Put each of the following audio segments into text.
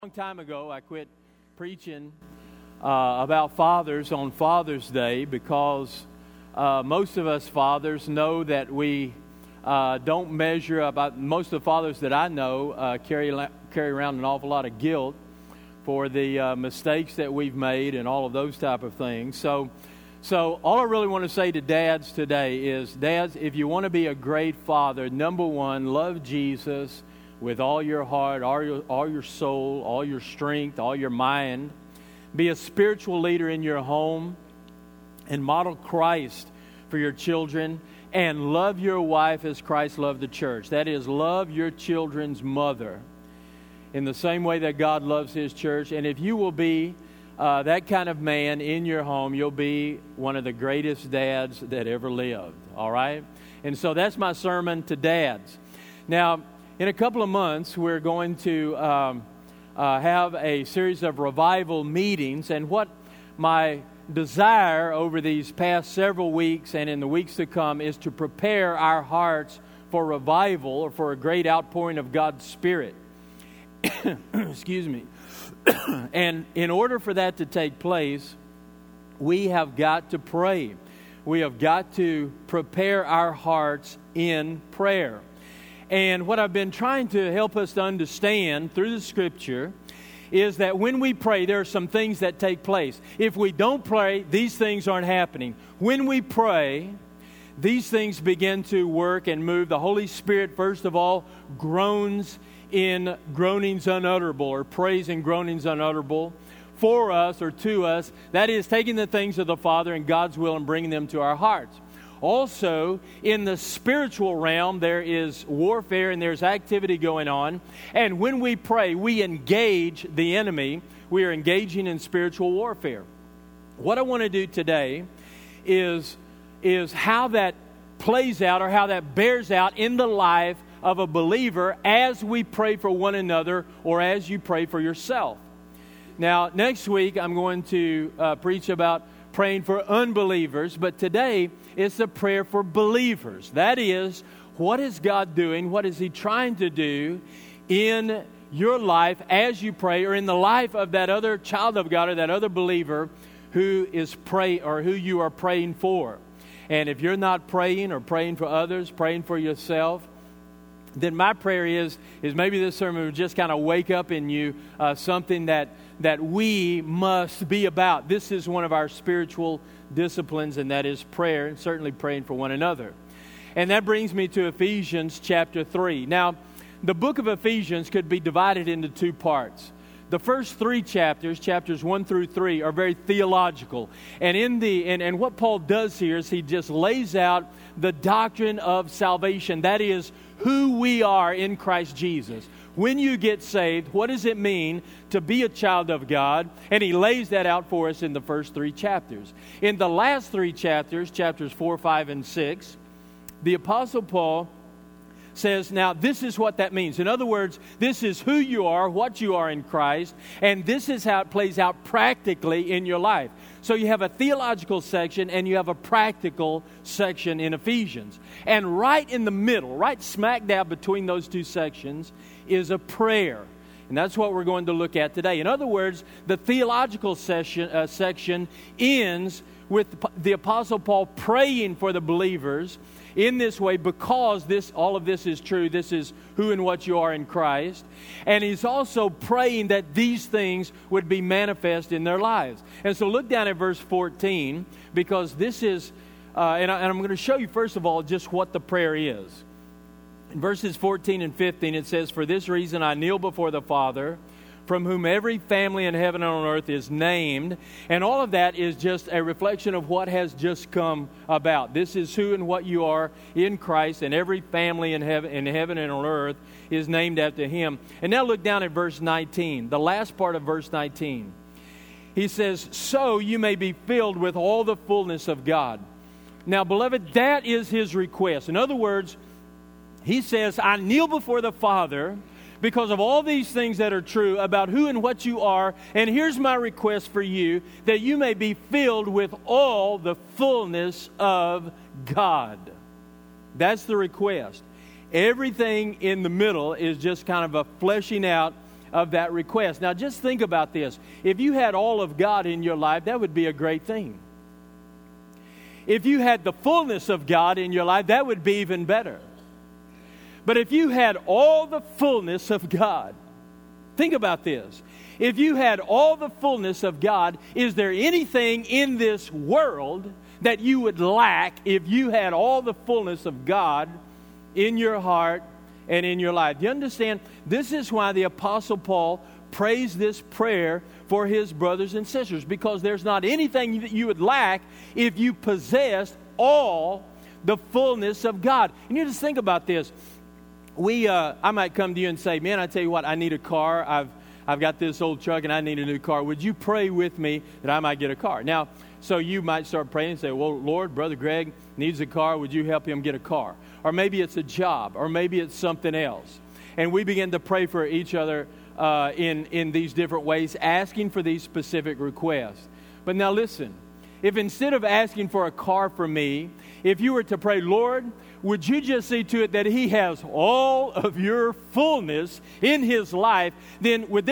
A long time ago, I quit preaching about fathers on Father's Day because most of us fathers know that we don't measure about most of the fathers that I know carry around an awful lot of guilt for the mistakes that we've made and all of those type of things. So all I really want to say to dads today is, dads, if you want to be a great father, number one, love Jesus with all your heart, all your soul, all your strength, all your mind. Be a spiritual leader in your home and model Christ for your children. And love your wife as Christ loved the church. That is, love your children's mother in the same way that God loves His church. And if you will be that kind of man in your home, you'll be one of the greatest dads that ever lived. All right? And so that's my sermon to dads. Now, in a couple of months, we're going to have a series of revival meetings. And what my desire over these past several weeks and in the weeks to come is to prepare our hearts for revival or for a great outpouring of God's Spirit. Excuse me. And in order for that to take place, we have got to pray. We have got to prepare our hearts in prayer. And what I've been trying to help us to understand through the Scripture is that when we pray, there are some things that take place. If we don't pray, these things aren't happening. When we pray, these things begin to work and move. The Holy Spirit, first of all, groans in groanings unutterable, or prays in groanings unutterable for us or to us. That is, taking the things of the Father and God's will and bringing them to our hearts. Also, in the spiritual realm, there is warfare and there's activity going on. And when we pray, we engage the enemy. We are engaging in spiritual warfare. What I want to do today is how that plays out, or how that bears out in the life of a believer as we pray for one another, or as you pray for yourself. Now, next week, I'm going to preach about praying for unbelievers, but today it's a prayer for believers. That is, what is God doing? What is He trying to do in your life as you pray, or in the life of that other child of God or that other believer who is praying, or who you are praying for? And if you're not praying or praying for others, praying for yourself, then my prayer is maybe this sermon will just kind of wake up in you something that we must be about. This is one of our spiritual disciplines, and that is prayer, and certainly praying for one another. And that brings me to Ephesians chapter 3. Now, the book of Ephesians could be divided into two parts. The first three chapters, chapters 1 through 3, are very theological. And what Paul does here is he just lays out the doctrine of salvation. That is, who we are in Christ Jesus. When you get saved, what does it mean to be a child of God? And he lays that out for us in the first three chapters. In the last three chapters, chapters 4, 5, and 6, the Apostle Paul says, now this is what that means. In other words, this is who you are, what you are in Christ, and this is how it plays out practically in your life. So you have a theological section and you have a practical section in Ephesians. And right in the middle, right smack dab between those two sections, is a prayer. And that's what we're going to look at today. In other words, the theological section ends with the Apostle Paul praying for the believers in this way, because all of this is true. This is who and what you are in Christ. And he's also praying that these things would be manifest in their lives. And so look down at verse 14, because this is, and I'm going to show you first of all just what the prayer is. In verses 14 and 15 it says, "For this reason I kneel before the Father, from whom every family in heaven and on earth is named." And all of that is just a reflection of what has just come about. This is who and what you are in Christ, and every family in heaven and on earth is named after Him. And now look down at verse 19, the last part of verse 19. He says, "So you may be filled with all the fullness of God." Now, beloved, that is His request. In other words, He says, I kneel before the Father because of all these things that are true about who and what you are. And here's my request for you, that you may be filled with all the fullness of God. That's the request. Everything in the middle is just kind of a fleshing out of that request. Now just think about this. If you had all of God in your life, that would be a great thing. If you had the fullness of God in your life, that would be even better. But if you had all the fullness of God, think about this. If you had all the fullness of God, is there anything in this world that you would lack if you had all the fullness of God in your heart and in your life? Do you understand? This is why the Apostle Paul prays this prayer for his brothers and sisters, because there's not anything that you would lack if you possessed all the fullness of God. And you just think about this. I might come to you and say, man, I tell you what, I need a car. I've got this old truck and I need a new car. Would you pray with me that I might get a car? Now, so you might start praying and say, well, Lord, Brother Greg needs a car. Would you help him get a car? Or maybe it's a job, or maybe it's something else. And we begin to pray for each other in these different ways, asking for these specific requests. But now listen, if instead of asking for a car for me, if you were to pray, Lord, would you just see to it that he has all of your fullness in his life, then would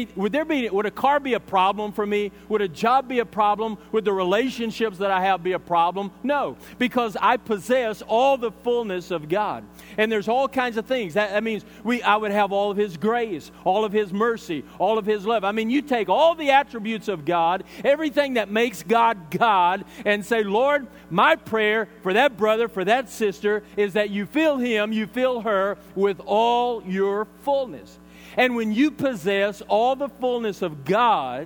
a car be a problem for me? Would a job be a problem? Would the relationships that I have be a problem? No, because I possess all the fullness of God. And there's all kinds of things. That means I would have all of his grace, all of his mercy, all of his love. I mean, you take all the attributes of God, everything that makes God God, and say, Lord, my prayer for that brother, for that sister, is that you fill him, you fill her with all your fullness. And when you possess all the fullness of God,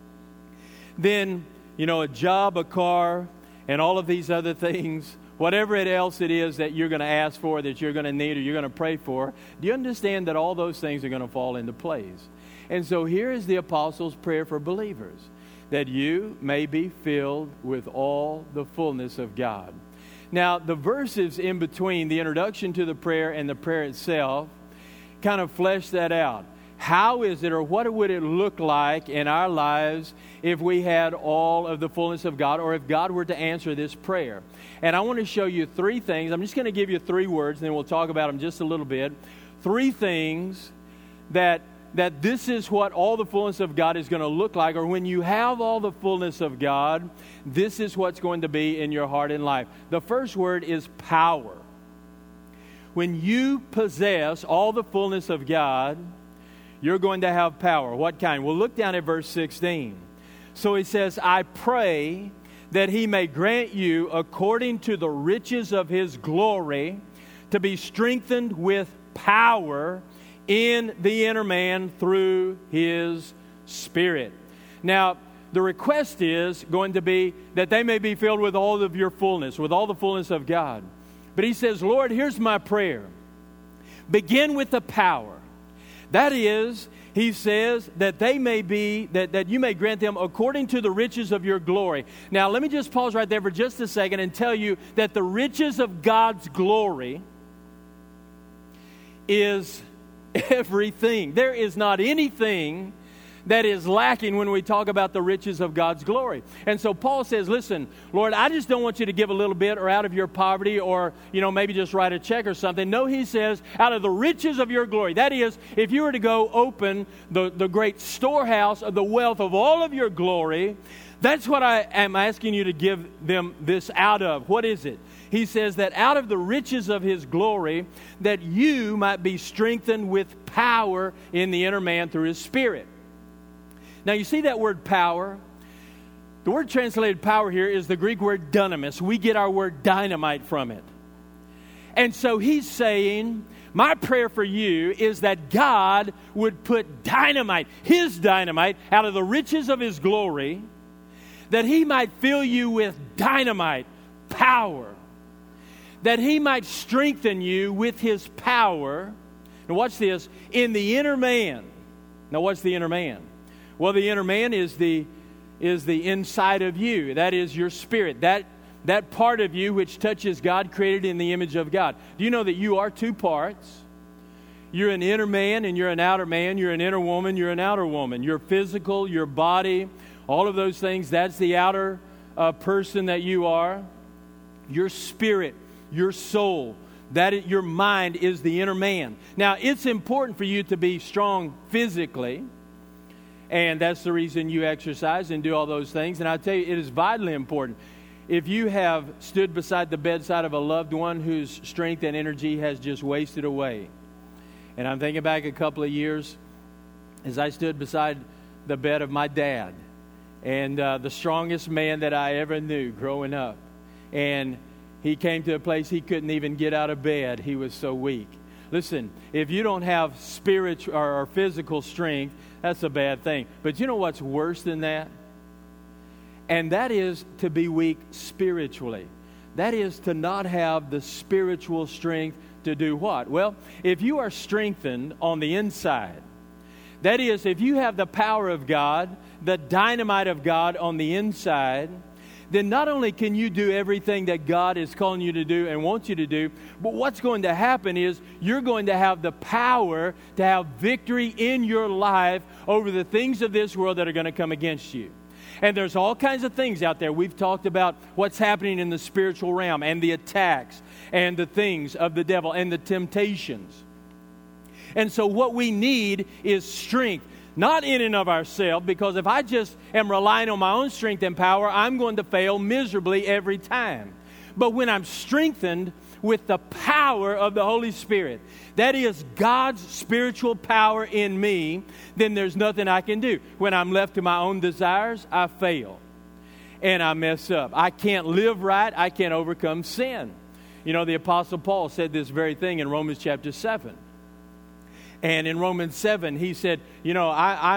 then, a job, a car, and all of these other things, whatever else it is that you're going to ask for, that you're going to need, or you're going to pray for, do you understand that all those things are going to fall into place? And so here is the apostles' prayer for believers, that you may be filled with all the fullness of God. Now, the verses in between the introduction to the prayer and the prayer itself kind of flesh that out. How is it, or what would it look like in our lives if we had all of the fullness of God, or if God were to answer this prayer? And I want to show you three things. I'm just going to give you three words, and then we'll talk about them just a little bit. Three things that this is what all the fullness of God is going to look like, or when you have all the fullness of God, this is what's going to be in your heart and life. The first word is power. When you possess all the fullness of God, you're going to have power. What kind? Well, look down at verse 16. So he says, I pray that he may grant you, according to the riches of his glory, to be strengthened with power in the inner man through his Spirit. Now, the request is going to be that they may be filled with all of your fullness, with all the fullness of God. But he says, Lord, here's my prayer. Begin with the power. That is, he says, that they may be, that you may grant them according to the riches of your glory. Now, let me just pause right there for just a second and tell you that the riches of God's glory is everything. There is not anything that is lacking when we talk about the riches of God's glory. And so Paul says, listen, Lord, I just don't want you to give a little bit or out of your poverty, or, maybe just write a check or something. No, he says, out of the riches of your glory. That is, if you were to go open the great storehouse of the wealth of all of your glory, that's what I am asking you to give them this out of. What is it? He says that out of the riches of his glory, that you might be strengthened with power in the inner man through his Spirit. Now, you see that word power? The word translated power here is the Greek word dunamis. We get our word dynamite from it. And so he's saying, my prayer for you is that God would put dynamite, his dynamite, out of the riches of his glory, that he might fill you with dynamite, power, that he might strengthen you with his power. Now watch this, in the inner man. Now what's the inner man? Well, the inner man is the inside of you. That is your spirit. That part of you which touches God, created in the image of God. Do you know that you are two parts? You're an inner man and you're an outer man. You're an inner woman, you're an outer woman. Your physical, your body, all of those things, that's the outer person that you are. Your spirit, your soul, Your mind is the inner man. Now, it's important for you to be strong physically, and that's the reason you exercise and do all those things. And I tell you, it is vitally important. If you have stood beside the bedside of a loved one whose strength and energy has just wasted away, and I'm thinking back a couple of years as I stood beside the bed of my dad, and the strongest man that I ever knew growing up, and he came to a place he couldn't even get out of bed. He was so weak. Listen, if you don't have spiritual or physical strength, that's a bad thing. But you know what's worse than that? And that is to be weak spiritually. That is to not have the spiritual strength to do what? Well, if you are strengthened on the inside, that is, if you have the power of God, the dynamite of God on the inside, then not only can you do everything that God is calling you to do and wants you to do, but what's going to happen is you're going to have the power to have victory in your life over the things of this world that are going to come against you. And there's all kinds of things out there. We've talked about what's happening in the spiritual realm and the attacks and the things of the devil and the temptations. And so what we need is strength. Not in and of ourselves, because if I just am relying on my own strength and power, I'm going to fail miserably every time. But when I'm strengthened with the power of the Holy Spirit, that is God's spiritual power in me, then there's nothing I can do. When I'm left to my own desires, I fail and I mess up. I can't live right. I can't overcome sin. You know, the Apostle Paul said this very thing in Romans chapter 7. And in Romans 7, he said, you know,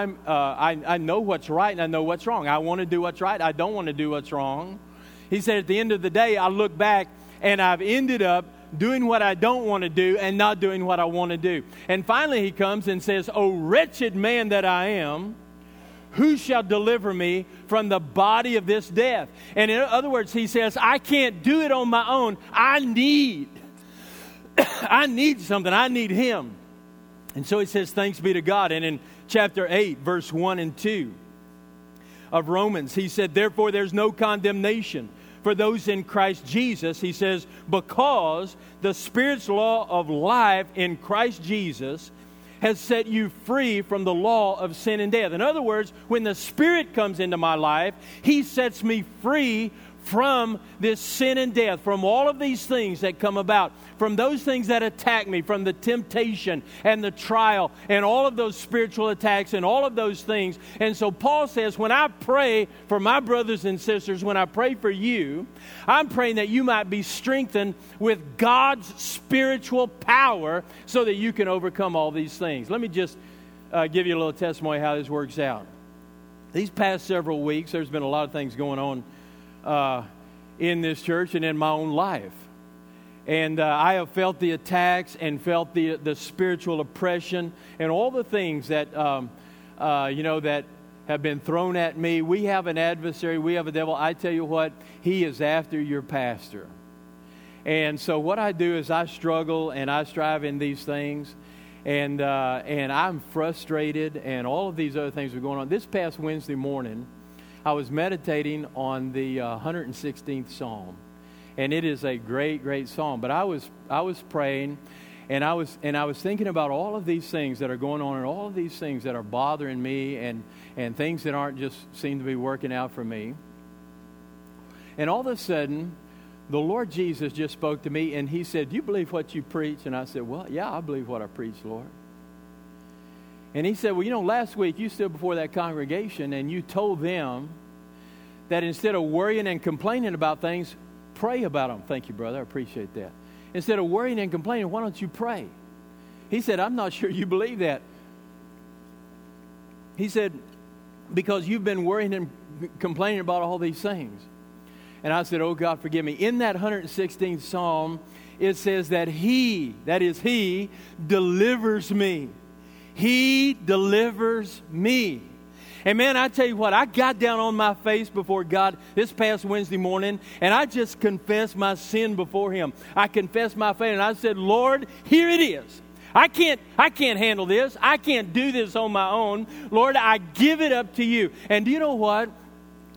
I know what's right and I know what's wrong. I want to do what's right. I don't want to do what's wrong. He said, at the end of the day, I look back and I've ended up doing what I don't want to do and not doing what I want to do. And finally he comes and says, "O wretched man that I am, who shall deliver me from the body of this death?" And in other words, he says, I can't do it on my own. I need something. I need Him. And so he says, thanks be to God. And in chapter 8, verse 1 and 2 of Romans, he said, therefore there's no condemnation for those in Christ Jesus. He says, because the Spirit's law of life in Christ Jesus has set you free from the law of sin and death. In other words, when the Spirit comes into my life, He sets me free from this sin and death, from all of these things that come about, from those things that attack me, from the temptation and the trial and all of those spiritual attacks and all of those things. And so Paul says, when I pray for my brothers and sisters, when I pray for you, I'm praying that you might be strengthened with God's spiritual power so that you can overcome all these things. Let me just give you a little testimony how this works out. These past several weeks, there's been a lot of things going on in this church and in my own life. And I have felt the attacks and felt the spiritual oppression and all the things that, that have been thrown at me. We have an adversary. We have a devil. I tell you what, he is after your pastor. And so what I do is I struggle and I strive in these things. And I'm frustrated and all of these other things are going on. This past Wednesday morning, I was meditating on the 116th Psalm, and it is a great, great psalm. But I was praying, and I was thinking about all of these things that are going on, and all of these things that are bothering me, and things that aren't just seem to be working out for me. And all of a sudden, the Lord Jesus just spoke to me, and He said, "Do you believe what you preach?" And I said, "Well, yeah, I believe what I preach, Lord." And He said, well, last week you stood before that congregation and you told them that instead of worrying and complaining about things, pray about them. Thank you, brother. I appreciate that. Instead of worrying and complaining, why don't you pray? He said, I'm not sure you believe that. He said, because you've been worrying and complaining about all these things. And I said, oh, God, forgive me. In that 116th Psalm, it says that He, that is He, delivers me. He delivers me. And man, I tell you what, I got down on my face before God this past Wednesday morning, and I just confessed my sin before Him. I confessed my faith, and I said, Lord, here it is. I can't handle this. I can't do this on my own. Lord, I give it up to You. And do you know what?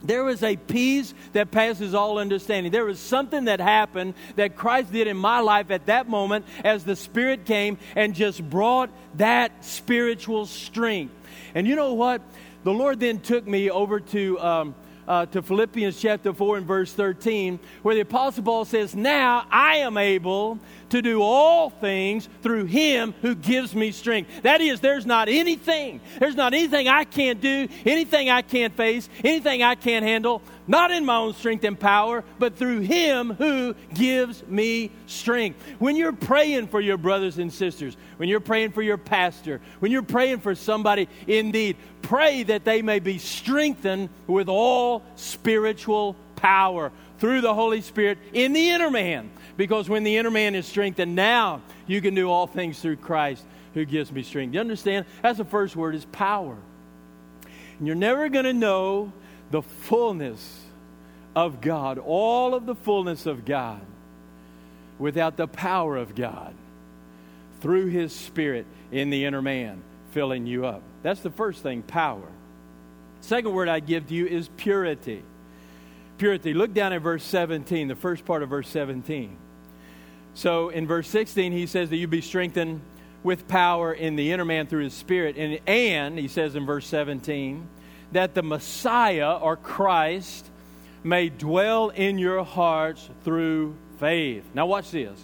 There was a peace that passes all understanding. There was something that happened that Christ did in my life at that moment as the Spirit came and just brought that spiritual strength. And you know what? The Lord then took me over to Philippians chapter 4 and verse 13, where the Apostle Paul says, now I am able to do all things through Him who gives me strength. That is, there's not anything I can't do, anything I can't face, anything I can't handle, not in my own strength and power, but through Him who gives me strength. When you're praying for your brothers and sisters, when you're praying for your pastor, when you're praying for somebody in need, pray that they may be strengthened with all spiritual power through the Holy Spirit in the inner man. Because when the inner man is strengthened, now you can do all things through Christ who gives me strength. You understand? That's the first word, is power. And you're never going to know the fullness of God, all of the fullness of God, without the power of God through His Spirit in the inner man filling you up. That's the first thing, power. Second word I give to you is purity. Purity. Look down at verse 17, the first part of verse 17. So in verse 16, he says that you be strengthened with power in the inner man through His Spirit. And he says in verse 17, that the Messiah or Christ may dwell in your hearts through faith. Now watch this.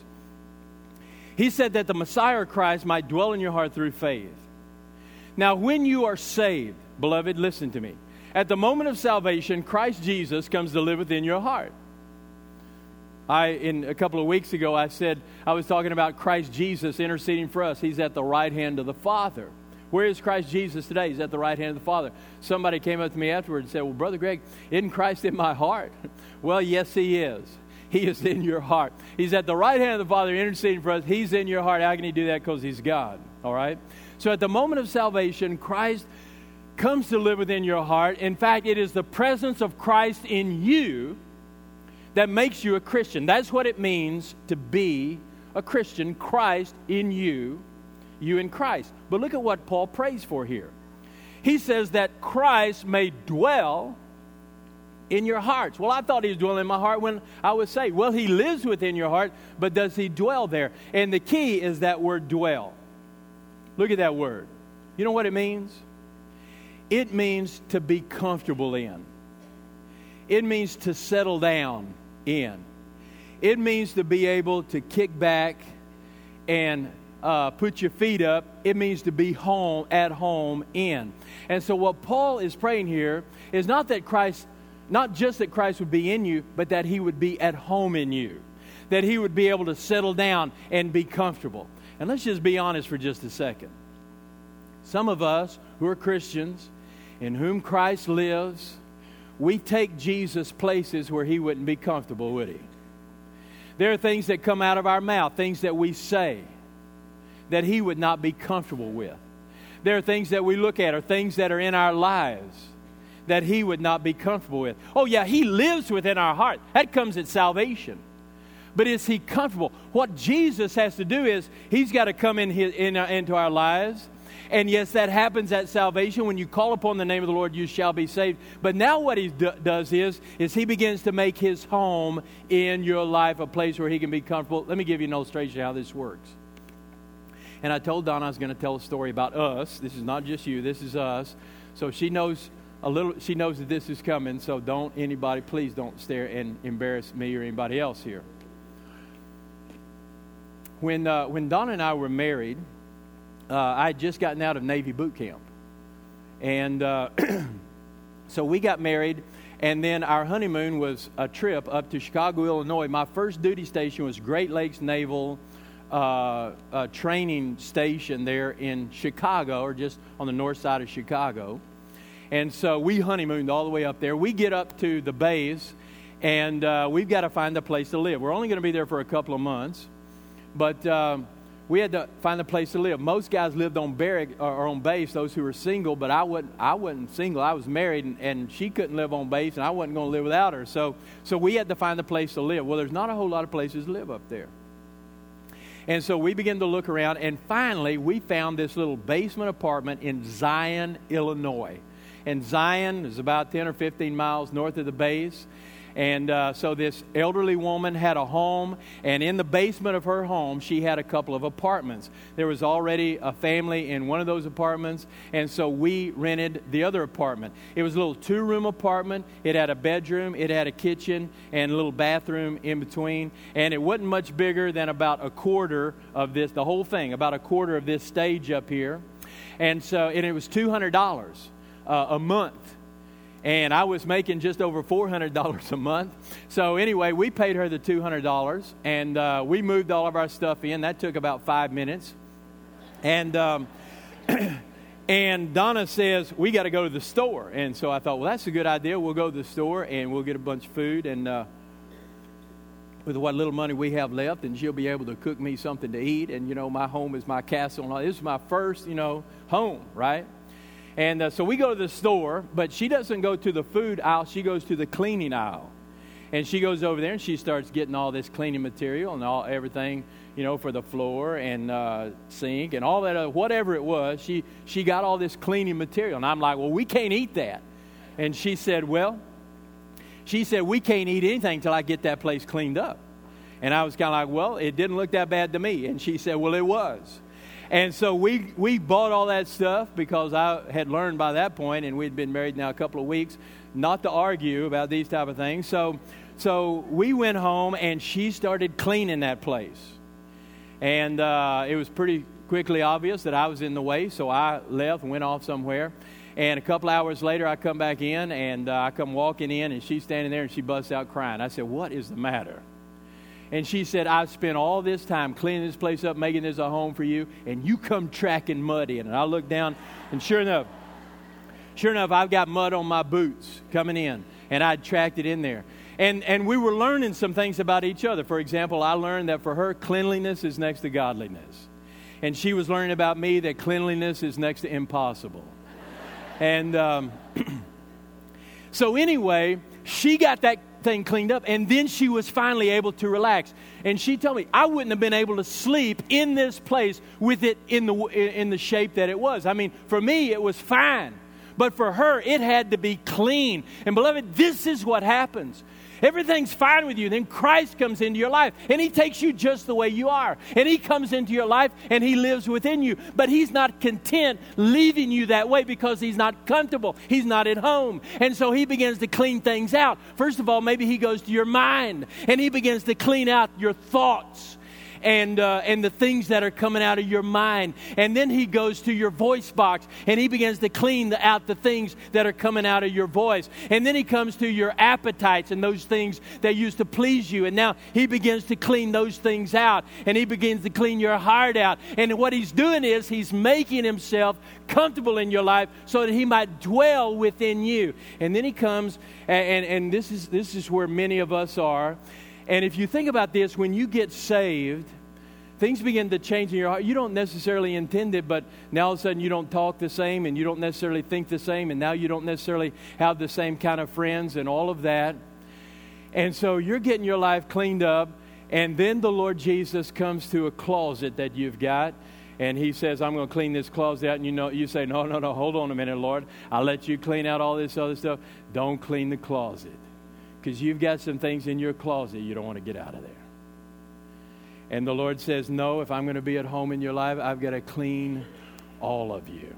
He said that the Messiah or Christ might dwell in your heart through faith. Now when you are saved, beloved, listen to me. At the moment of salvation, Christ Jesus comes to live within your heart. In a couple of weeks ago, I was talking about Christ Jesus interceding for us. He's at the right hand of the Father. Where is Christ Jesus today? He's at the right hand of the Father. Somebody came up to me afterwards and said, well, Brother Greg, isn't Christ in my heart? Well, yes, He is. He is in your heart. He's at the right hand of the Father interceding for us. He's in your heart. How can He do that? Because He's God. All right? So at the moment of salvation, Christ comes to live within your heart. In fact, it is the presence of Christ in you that makes you a Christian. That's what it means to be a Christian. Christ in you, you in Christ. But look at what Paul prays for here. He says that Christ may dwell in your hearts. Well, I thought He was dwelling in my heart when I was saved. Well, He lives within your heart, but does He dwell there? And the key is that word dwell. Look at that word. You know what it means? It means to be comfortable in. It means to settle down in. It means to be able to kick back and put your feet up. It means to be at home in. And so what Paul is praying here is not just that Christ would be in you, but that He would be at home in you. That He would be able to settle down and be comfortable. And let's just be honest for just a second. Some of us who are Christians, in whom Christ lives, we take Jesus places where He wouldn't be comfortable, would He? There are things that come out of our mouth, things that we say, that He would not be comfortable with. There are things that we look at, or things that are in our lives, that He would not be comfortable with. Oh yeah, He lives within our heart. That comes at salvation. But is He comfortable? What Jesus has to do is, He's got to come into our lives. And yes, that happens at salvation. When you call upon the name of the Lord, you shall be saved. But now what He does is He begins to make His home in your life a place where He can be comfortable. Let me give you an illustration of how this works. And I told Donna I was going to tell a story about us. This is not just you. This is us. So she knows she knows that this is coming. So please don't stare and embarrass me or anybody else here. When Donna and I were married, I had just gotten out of Navy boot camp. And so we got married, and then our honeymoon was a trip up to Chicago, Illinois. My first duty station was Great Lakes Naval Training Station there in Chicago, or just on the north side of Chicago. And so we honeymooned all the way up there. We get up to the base, and we've got to find a place to live. We're only going to be there for a couple of months, but we had to find a place to live. Most guys lived on barrack or on base, those who were single, but I wasn't single. I was married, and she couldn't live on base, and I wasn't going to live without her. So we had to find a place to live. Well, there's not a whole lot of places to live up there. And so we began to look around, and finally we found this little basement apartment in Zion, Illinois. and Zion is about 10 or 15 miles north of the base. And so this elderly woman had a home, and in the basement of her home, she had a couple of apartments. There was already a family in one of those apartments, and so we rented the other apartment. It was a little 2-room apartment. It had a bedroom, it had a kitchen, and a little bathroom in between. And it wasn't much bigger than about a quarter of this, the whole thing, about a quarter of this stage up here. And it was $200 a month. And I was making just over $400 a month. So anyway, we paid her the $200, and we moved all of our stuff in. That took about 5 minutes. And and Donna says, we got to go to the store. And so I thought, well, that's a good idea. We'll go to the store, and we'll get a bunch of food. And with what little money we have left, and she'll be able to cook me something to eat. And, my home is my castle. And this is my first, home, right? And so we go to the store, but she doesn't go to the food aisle. She goes to the cleaning aisle. And she goes over there and she starts getting all this cleaning material and everything, for the floor and sink and all that, whatever it was. She got all this cleaning material. And I'm like, well, we can't eat that. And she said, we can't eat anything until I get that place cleaned up. And I was kind of like, well, it didn't look that bad to me. And she said, well, it was. And so we bought all that stuff because I had learned by that point, and we'd been married now a couple of weeks, not to argue about these type of things. So we went home, and she started cleaning that place. And it was pretty quickly obvious that I was in the way, so I left and went off somewhere. And a couple hours later, I come back in, and I come walking in, and she's standing there, and she busts out crying. I said, what is the matter? And she said, I've spent all this time cleaning this place up, making this a home for you, and you come tracking mud in. And I looked down, and sure enough, I've got mud on my boots coming in, and I'd tracked it in there. And we were learning some things about each other. For example, I learned that for her, cleanliness is next to godliness. And she was learning about me that cleanliness is next to impossible. And so anyway, she got that thing cleaned up, and then she was finally able to relax. And she told me I wouldn't have been able to sleep in this place with it in the shape that it was. I mean, for me it was fine, but for her it had to be clean. And beloved, this is what happens. Everything's fine with you. Then Christ comes into your life, and He takes you just the way you are. And He comes into your life, and He lives within you. But He's not content leaving you that way because He's not comfortable. He's not at home. And so He begins to clean things out. First of all, maybe He goes to your mind, and He begins to clean out your thoughts and the things that are coming out of your mind. And then He goes to your voice box, and He begins to clean out the things that are coming out of your voice. And then He comes to your appetites and those things that used to please you. And now He begins to clean those things out, and He begins to clean your heart out. And what He's doing is He's making Himself comfortable in your life so that He might dwell within you. And then He comes, and this is where many of us are. And if you think about this, when you get saved, things begin to change in your heart. You don't necessarily intend it, but now all of a sudden you don't talk the same, and you don't necessarily think the same, and now you don't necessarily have the same kind of friends and all of that. And so you're getting your life cleaned up, and then the Lord Jesus comes to a closet that you've got, and He says, I'm going to clean this closet out. And you say, no, hold on a minute, Lord. I'll let you clean out all this other stuff. Don't clean the closet, because you've got some things in your closet you don't want to get out of there. And the Lord says, no, if I'm going to be at home in your life, I've got to clean all of you.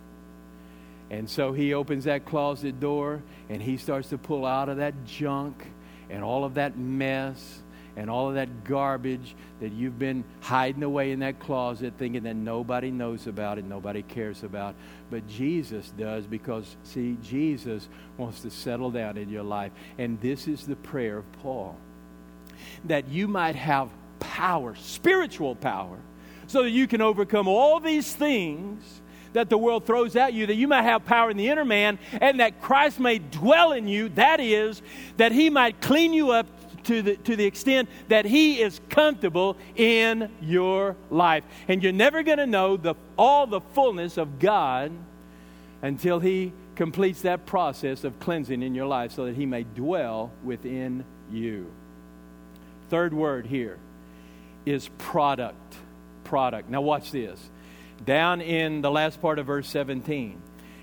And so He opens that closet door, and He starts to pull out of that junk and all of that mess and all of that garbage that you've been hiding away in that closet, thinking that nobody knows about it, nobody cares about. But Jesus does, because, see, Jesus wants to settle down in your life. And this is the prayer of Paul, that you might have power, spiritual power, so that you can overcome all these things that the world throws at you, that you might have power in the inner man, and that Christ may dwell in you. That is, that He might clean you up to the extent that He is comfortable in your life. And you're never going to know all the fullness of God until He completes that process of cleansing in your life, so that He may dwell within you. Third word here is product. Now watch this. Down in the last part of verse 17,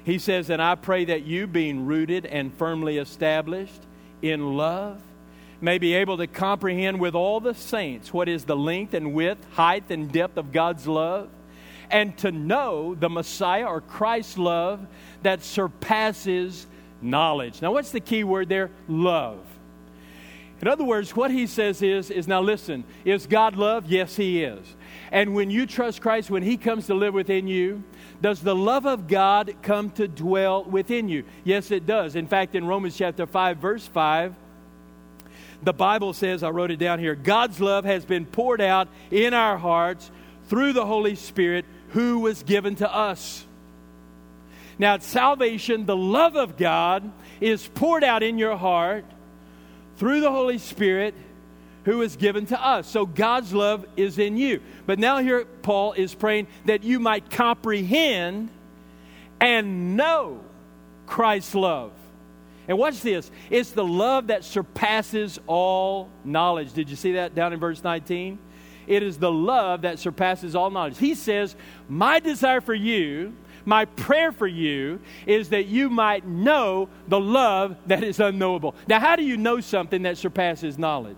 He says, and I pray that you, being rooted and firmly established in love, may be able to comprehend with all the saints what is the length and width, height and depth of God's love, and to know the Messiah or Christ's love that surpasses knowledge. Now, what's the key word there? Love. In other words, what he says is now listen, is God love? Yes, He is. And when you trust Christ, when He comes to live within you, does the love of God come to dwell within you? Yes, it does. In fact, in Romans chapter 5, verse 5, the Bible says, I wrote it down here, God's love has been poured out in our hearts through the Holy Spirit who was given to us. Now, at salvation, the love of God is poured out in your heart through the Holy Spirit who is given to us. So God's love is in you. But now here Paul is praying that you might comprehend and know Christ's love. And watch this. It's the love that surpasses all knowledge. Did you see that down in verse 19? It is the love that surpasses all knowledge. He says, my desire for you, my prayer for you, is that you might know the love that is unknowable. Now, how do you know something that surpasses knowledge?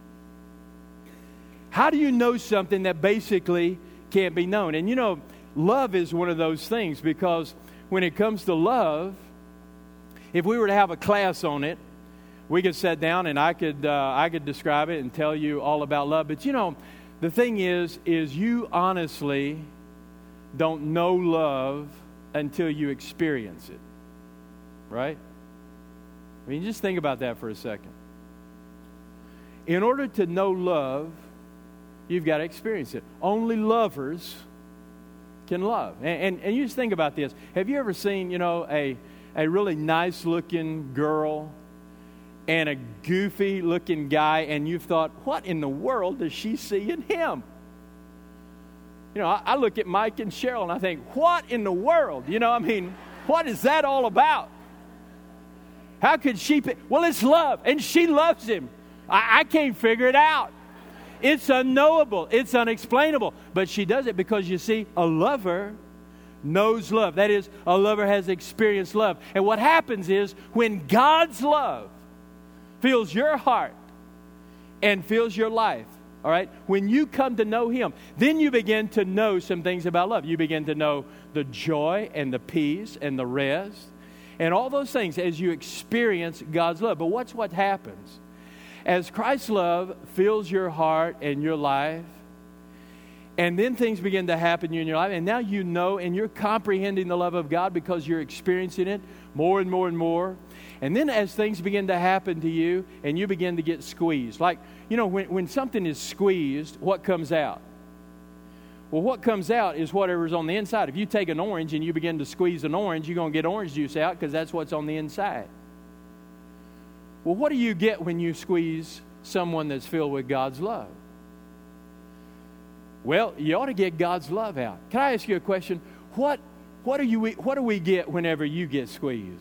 How do you know something that basically can't be known? And you know, love is one of those things, because when it comes to love, if we were to have a class on it, we could sit down and I could describe it and tell you all about love. But you know, the thing is you honestly don't know love until you experience it. Right? I mean, just think about that for a second. In order to know love, you've got to experience it. Only lovers can love. And you just think about this. Have you ever seen, you know, a really nice-looking girl and a goofy-looking guy, and you've thought, what in the world does she see in him? You know, I look at Mike and Cheryl, and I think, what in the world? You know, I mean, what is that all about? How could she... Well, it's love, and she loves him. I can't figure it out. It's unknowable. It's unexplainable. But she does it because, you see, a lover knows love. That is, a lover has experienced love. And what happens is, when God's love fills your heart and fills your life, all right, when you come to know Him, then you begin to know some things about love. You begin to know the joy and the peace and the rest and all those things as you experience God's love. But what happens? As Christ's love fills your heart and your life, and then things begin to happen in your life, and now you know and you're comprehending the love of God because you're experiencing it more and more and more. And then as things begin to happen to you and you begin to get squeezed, like, you know, when something is squeezed, what comes out? Well, what comes out is whatever's on the inside. If you take an orange and you begin to squeeze an orange, you're going to get orange juice out because that's what's on the inside. Well, what do you get when you squeeze someone that's filled with God's love? Well, you ought to get God's love out. Can I ask you a question? What do we get whenever you get squeezed?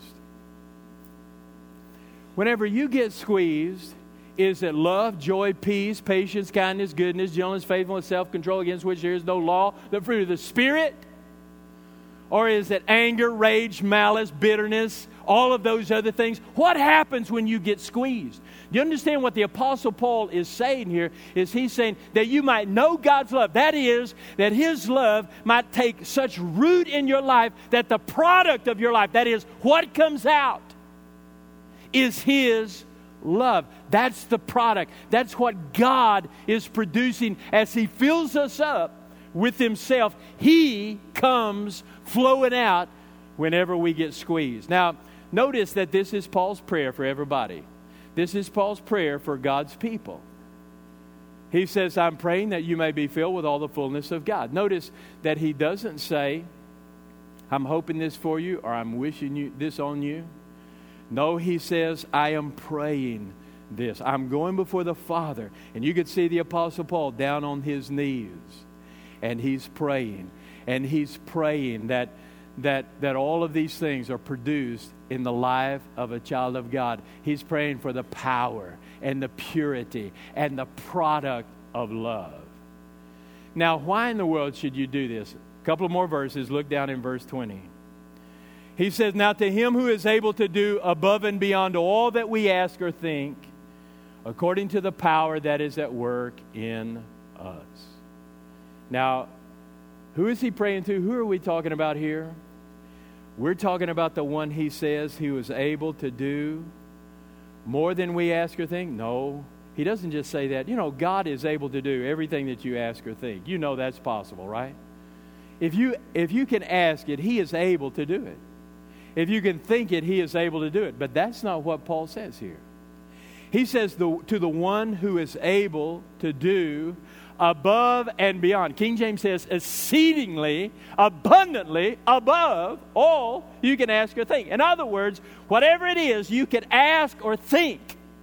Whenever you get squeezed, is it love, joy, peace, patience, kindness, goodness, gentleness, faithfulness, self-control, against which there is no law, the fruit of the Spirit? Or is it anger, rage, malice, bitterness, all of those other things? What happens when you get squeezed? Do you understand what the Apostle Paul is saying here? Is he's saying that you might know God's love. That is, that His love might take such root in your life that the product of your life, that is, what comes out, is His love. That's the product. That's what God is producing as He fills us up with Himself. He comes flowing out whenever we get squeezed. Now, notice that this is Paul's prayer for everybody. This is Paul's prayer for God's people. He says, I'm praying that you may be filled with all the fullness of God. Notice that he doesn't say, I'm hoping this for you, or I'm wishing this on you. No, he says, I am praying this. I'm going before the Father. And you could see the Apostle Paul down on his knees. And he's praying. And he's praying that all of these things are produced in the life of a child of God. He's praying for the power and the purity and the product of love. Now, why in the world should you do this? A couple of more verses. Look down in verse 20. He says, now to him who is able to do above and beyond all that we ask or think, according to the power that is at work in us. Now, who is he praying to? Who are we talking about here? We're talking about the one he says he was able to do more than we ask or think. No, he doesn't just say that. You know, God is able to do everything that you ask or think. You know that's possible, right? If you can ask it, he is able to do it. If you can think it, he is able to do it. But that's not what Paul says here. He says to the one who is able to do above and beyond. King James says exceedingly, abundantly, above all you can ask or think. In other words, whatever it is you can ask or think,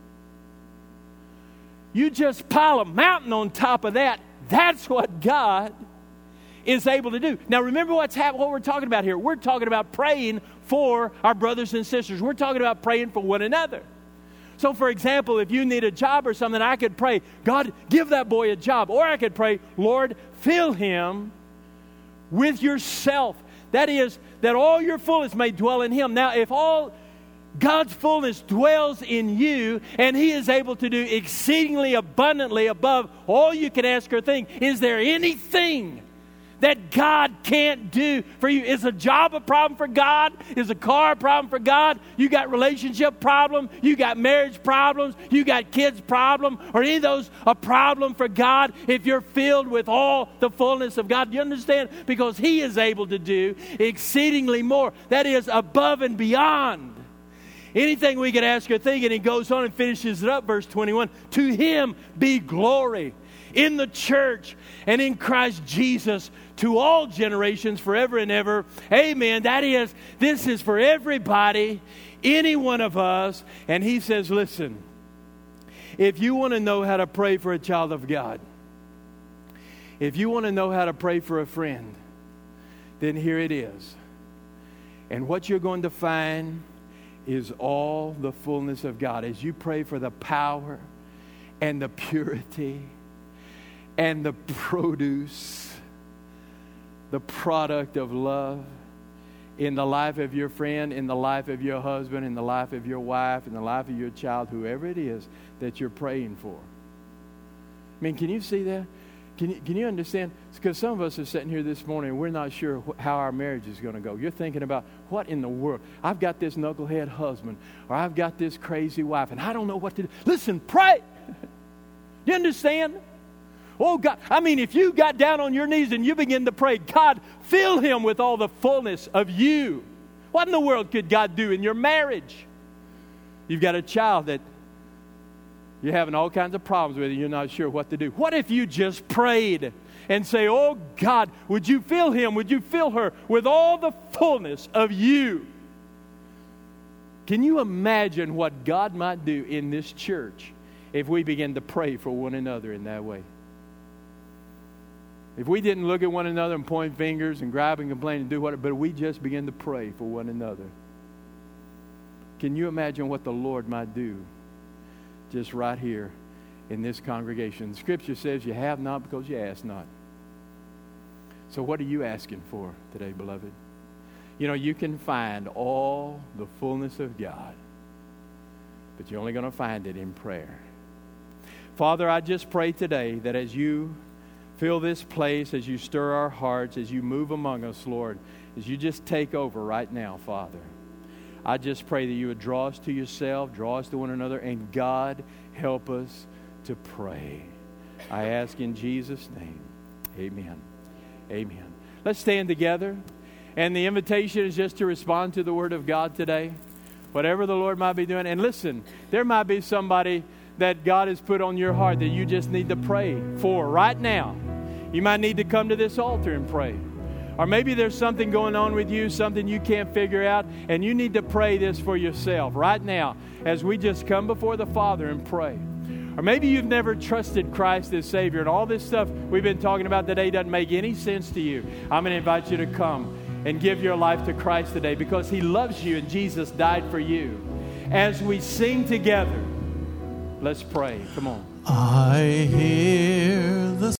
you just pile a mountain on top of that. That's what God is able to do. Now remember what we're talking about here. We're talking about praying for our brothers and sisters. We're talking about praying for one another. So for example, if you need a job or something, I could pray, God, give that boy a job. Or I could pray, Lord, fill him with yourself. That is, that all your fullness may dwell in him. Now, if all God's fullness dwells in you, and he is able to do exceedingly abundantly above all you can ask or think, is there anything that God can't do for you? Is a job a problem for God? Is a car a problem for God? You got relationship problem? You got marriage problems? You got kids problem? Or any of those a problem for God if you're filled with all the fullness of God? Do you understand? Because he is able to do exceedingly more. That is above and beyond anything we can ask or think. And he goes on and finishes it up, verse 21. To him be glory in the church and in Christ Jesus to all generations forever and ever. Amen. This is for everybody, any one of us. And he says, listen, if you want to know how to pray for a child of God, if you want to know how to pray for a friend, then here it is. And what you're going to find is all the fullness of God. As you pray for the power and the purity and the produce, the product of love in the life of your friend, in the life of your husband, in the life of your wife, in the life of your child, whoever it is that you're praying for. I mean, can you see that? Can you understand? It's because some of us are sitting here this morning and we're not sure how our marriage is going to go. You're thinking about, what in the world? I've got this knucklehead husband, or I've got this crazy wife, and I don't know what to do. Listen, pray. You understand? Oh, God. I mean, if you got down on your knees and you begin to pray, God, fill him with all the fullness of you. What in the world could God do in your marriage? You've got a child that you're having all kinds of problems with and you're not sure what to do. What if you just prayed and say, oh, God, would you fill him, would you fill her with all the fullness of you? Can you imagine what God might do in this church if we begin to pray for one another in that way? If we didn't look at one another and point fingers and gripe and complain and do whatever, but we just begin to pray for one another. Can you imagine what the Lord might do just right here in this congregation? The Scripture says you have not because you ask not. So what are you asking for today, beloved? You know, you can find all the fullness of God, but you're only going to find it in prayer. Father, I just pray today that as you fill this place, as you stir our hearts, as you move among us, Lord, as you just take over right now, Father, I just pray that you would draw us to yourself, draw us to one another, and God, help us to pray. I ask in Jesus' name. Amen. Amen. Let's stand together. And the invitation is just to respond to the Word of God today. Whatever the Lord might be doing. And listen, there might be somebody that God has put on your heart that you just need to pray for right now. You might need to come to this altar and pray. Or maybe there's something going on with you, something you can't figure out, and you need to pray this for yourself right now as we just come before the Father and pray. Or maybe you've never trusted Christ as Savior, and all this stuff we've been talking about today doesn't make any sense to you. I'm going to invite you to come and give your life to Christ today because He loves you and Jesus died for you. As we sing together, let's pray. Come on. I hear the